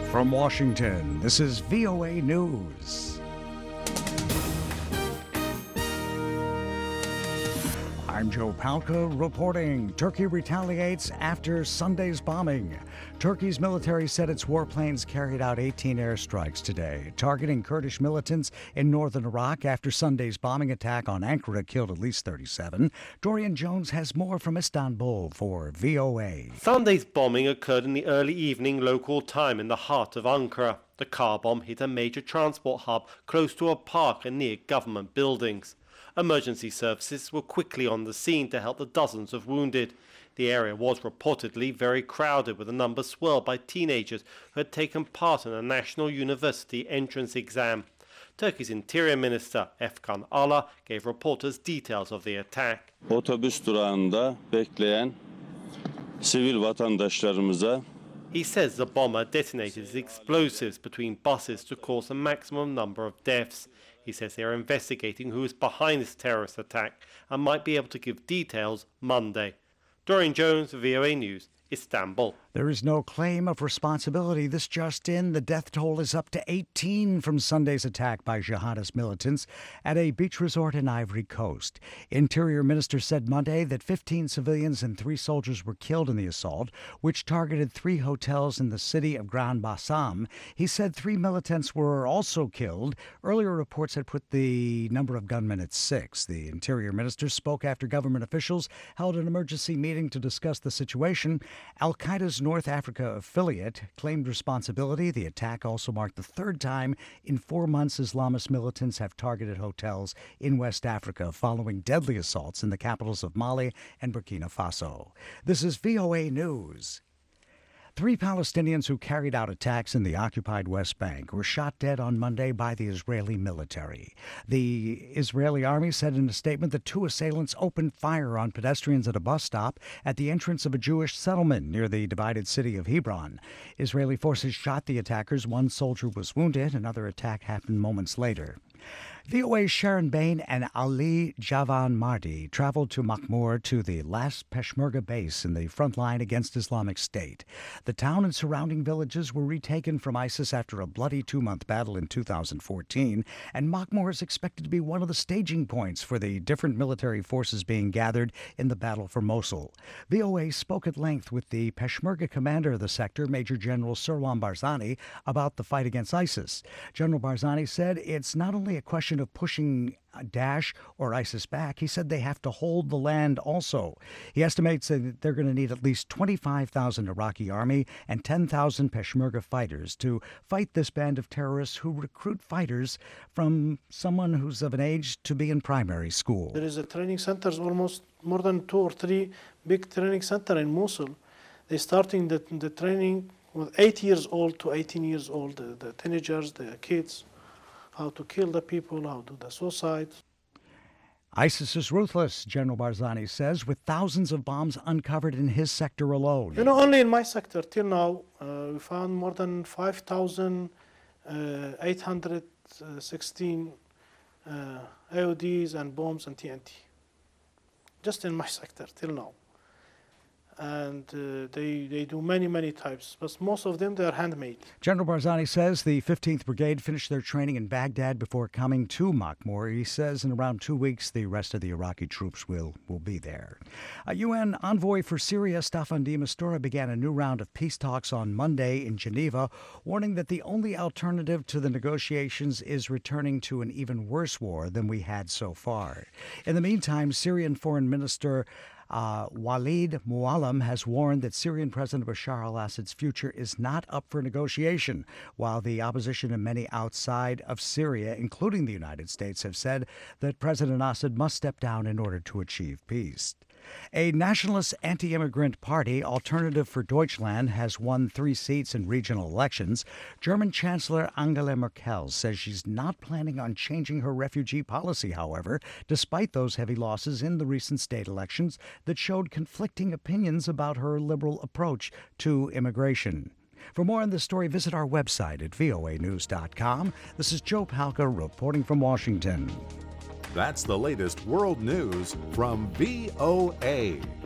From Washington, this is VOA News. I'm Joe Palca reporting. Turkey retaliates after Sunday's bombing. Turkey's military said its warplanes carried out 18 airstrikes today, targeting Kurdish militants in northern Iraq after Sunday's bombing attack on Ankara killed at least 37. Dorian Jones has more from Istanbul for VOA. Sunday's bombing occurred in the early evening local time in the heart of Ankara. The car bomb hit a major transport hub close to a park and near government buildings. Emergency services were quickly on the scene to help the dozens of wounded. The area was reportedly very crowded, with a number swirled by teenagers who had taken part in a national university entrance exam. Turkey's Interior Minister Efkan Ala gave reporters details of the attack. Otobüs durağında bekleyen sivil vatandaşlarımıza He says the bomber detonated explosives between buses to cause a maximum number of deaths. He says they are investigating who is behind this terrorist attack and might be able to give details Monday. Dorian Jones, VOA News, Istanbul. There is no claim of responsibility. This just in, the death toll is up to 18 from Sunday's attack by jihadist militants at a beach resort in Ivory Coast. Interior Minister said Monday that 15 civilians and 3 soldiers were killed in the assault, which targeted 3 hotels in the city of Grand Bassam. He said 3 militants were also killed. Earlier reports had put the number of gunmen at 6. The Interior Minister spoke after government officials held an emergency meeting to discuss the situation. Al-Qaeda's North Africa affiliate claimed responsibility. The attack also marked the 3rd time in 4 months Islamist militants have targeted hotels in West Africa following deadly assaults in the capitals of Mali and Burkina Faso. This is VOA News. 3 Palestinians who carried out attacks in the occupied West Bank were shot dead on Monday by the Israeli military. The Israeli army said in a statement that 2 assailants opened fire on pedestrians at a bus stop at the entrance of a Jewish settlement near the divided city of Hebron. Israeli forces shot the attackers. 1 soldier was wounded. Another attack happened moments later. VOA's Sharon Bain and Ali Javan Mardi traveled to Makhmur to the last Peshmerga base in the front line against Islamic State. The town and surrounding villages were retaken from ISIS after a bloody 2-month battle in 2014, and Makhmur is expected to be one of the staging points for the different military forces being gathered in the battle for Mosul. VOA spoke at length with the Peshmerga commander of the sector, Major General Sirwan Barzani, about the fight against ISIS. General Barzani said it's not only a question of pushing Daesh or ISIS back. He said they have to hold the land also. He estimates that they're going to need at least 25,000 Iraqi army and 10,000 Peshmerga fighters to fight this band of terrorists who recruit fighters from someone who's of an age to be in primary school. There is a training center, almost more than 2 or 3 big training center in Mosul. They're starting the training with 8 years old to 18 years old, the teenagers, the kids, how to kill the people, how to do the suicide. ISIS is ruthless, General Barzani says, with thousands of bombs uncovered in his sector alone. You know, only in my sector till now, we found more than 5,816 AODs and bombs and TNT. Just in my sector till now. And they do many types, but most of them, they are handmade. General Barzani says the 15th Brigade finished their training in Baghdad before coming to Makhmur. He says in around 2 weeks, the rest of the Iraqi troops will be there. A UN envoy for Syria, Staffan de Mistura, began a new round of peace talks on Monday in Geneva, warning that the only alternative to the negotiations is returning to an even worse war than we had so far. In the meantime, Syrian Foreign Minister Walid Muallim has warned that Syrian President Bashar al-Assad's future is not up for negotiation, while the opposition and many outside of Syria, including the United States, have said that President Assad must step down in order to achieve peace. A nationalist anti-immigrant party, Alternative for Deutschland, has won 3 seats in regional elections. German Chancellor Angela Merkel says she's not planning on changing her refugee policy, however, despite those heavy losses in the recent state elections that showed conflicting opinions about her liberal approach to immigration. For more on this story, visit our website at voanews.com. This is Joe Palca reporting from Washington. That's the latest world news from VOA.